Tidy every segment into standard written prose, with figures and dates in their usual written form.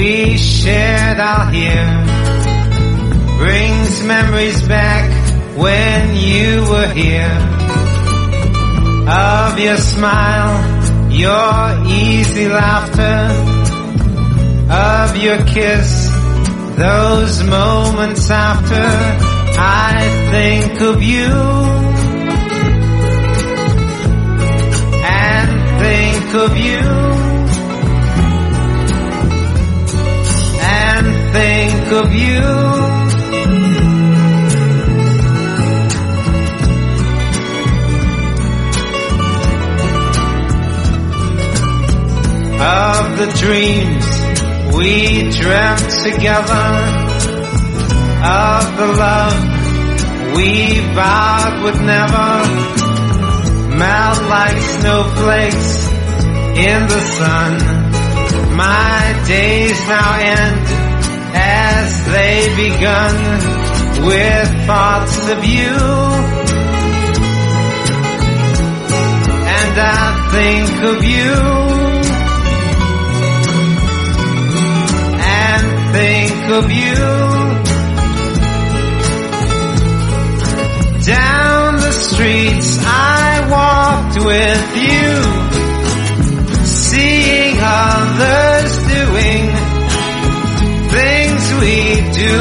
we shared out here brings memories back when you were here. Of your smile, your easy laughter, of your kiss, those moments after. I think of you and think of you and think of you. Of the dreams we dreamt together, of the love we vowed would never melt like snowflakes in the sun. My days now end as they begun with thoughts of you, and I think of you. Think of you. Down the streets I walked with you, seeing others doing things we do.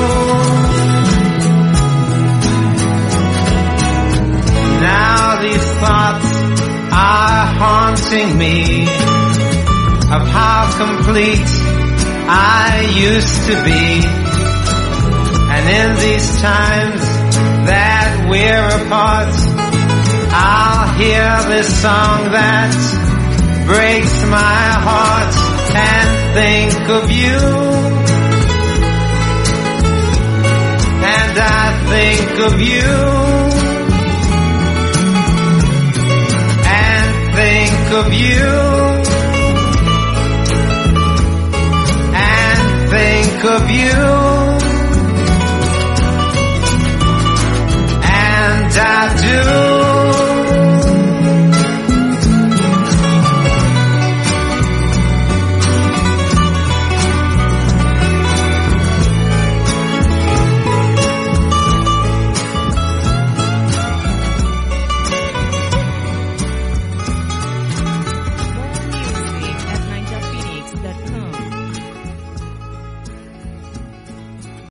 Now these thoughts are haunting me of how complete I used to be, and in these times that we're apart, I'll hear this song that breaks my heart and think of you, and I think of you, and think of you. Think of you.